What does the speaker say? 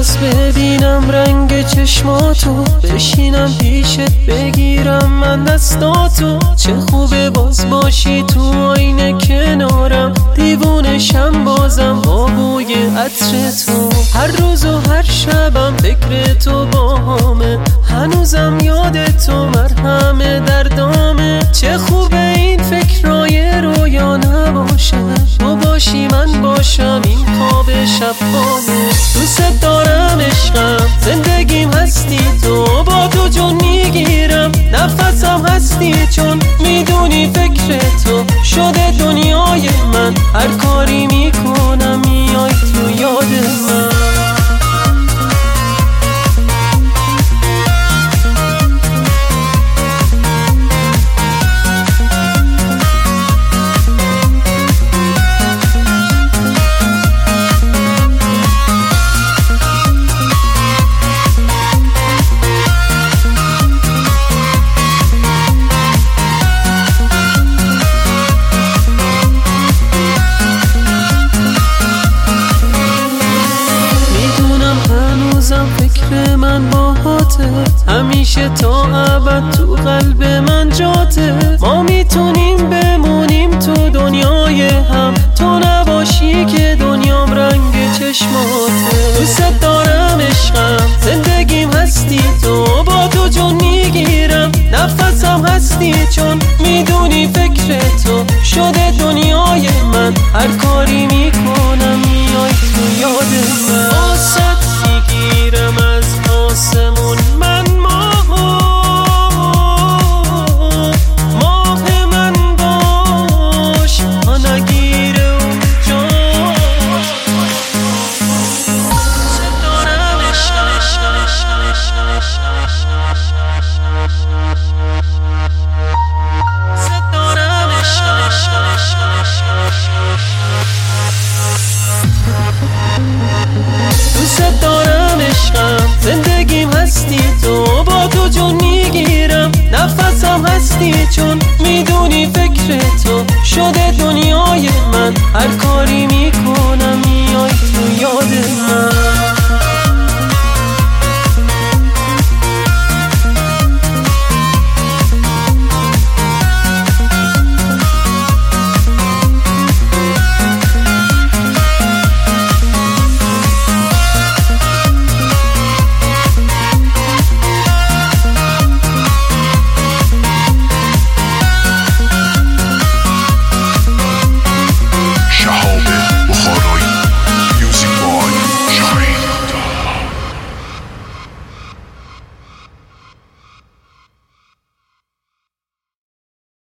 باز ببینم رنگ چشماتو، بشینم پیشت بگیرم من دستاتو. چه خوبه باز باشی تو آینه کنارم، دیوونشم بازم با بوی عطر تو. هر روز و هر شبم فکر تو باهامه، هنوزم یاد تو مرهم دردامه. چه خوبه این فکرای رویا نباشه، تو باشی من باشم این خواب شبانه. دوست دارم عشقم، زندگیم هستی تو، با تو جون میگیرم نفسم هستی، چون میدونی فکر تو شده دنیای من. هر کاری میکنم میای تو یاد من. فکر من باهاته، همیشه تا ابد تو قلب من جاته. ما میتونیم بمونیم تو دنیای هم، تو نباشی که دنیام رنگ چشماته. دوست دارم عشقم، زندگیم هستی تو، با تو جون میگیرم نفسم هستی، چون میدونی فکر تو شده دنیای من. هر کاری میکنم میای تو یاد من. میگیرم از آسمون من ماه من باش، ما نگیره اونجا. دارم دوست دارم عشقم، زندگیم هستی تو، با تو جون میگیرم نفسم هستی، چون